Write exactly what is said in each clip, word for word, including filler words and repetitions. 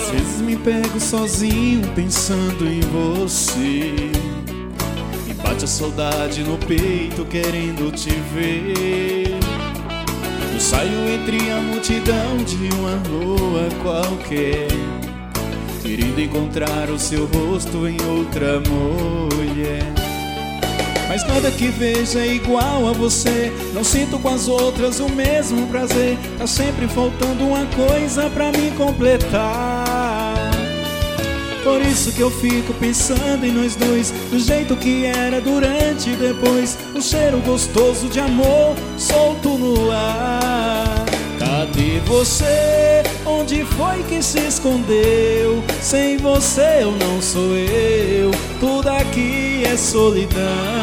Às vezes me pego sozinho pensando em você, e bate a saudade no peito querendo te ver. Eu saio entre a multidão de uma rua qualquer, querendo encontrar o seu rosto em outra mulher. Mas nada que veja é igual a você, não sinto com as outras o mesmo prazer. Tá sempre faltando uma coisa pra me completar. Por isso que eu fico pensando em nós dois, do jeito que era durante e depois, um cheiro gostoso de amor solto no ar. Cadê você? Onde foi que se escondeu? Sem você eu não sou eu, tudo aqui é solidão.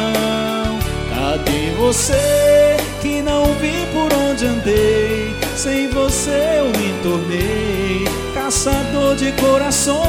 Cadê você? Que não vi por onde andei, sem você eu me tornei caçador de corações.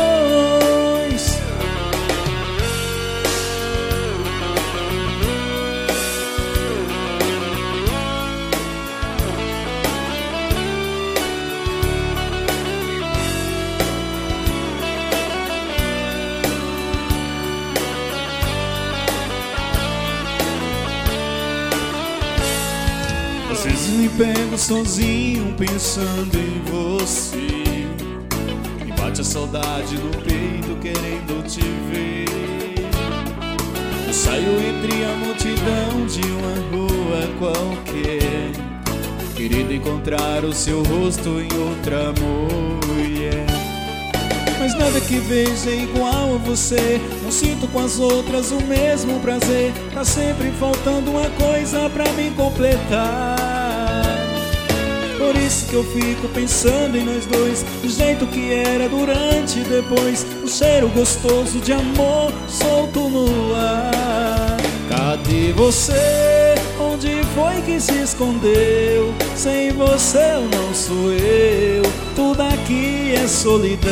Às vezes me pego sozinho pensando em você, e bate a saudade no peito querendo te ver. Eu saio entre a multidão de uma rua qualquer, querendo encontrar o seu rosto em outra mulher. Mas nada que veja é igual a você, não sinto com as outras o mesmo prazer. Tá sempre faltando uma coisa pra me completar. Por isso que eu fico pensando em nós dois, do jeito que era durante e depois, um cheiro gostoso de amor solto no ar. Cadê você? Onde foi que se escondeu? Sem você eu não sou eu, tudo aqui é solidão.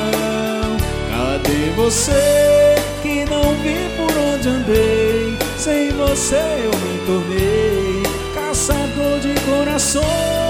Cadê você? Que não vi por onde andei, sem você eu me tornei caçador de corações.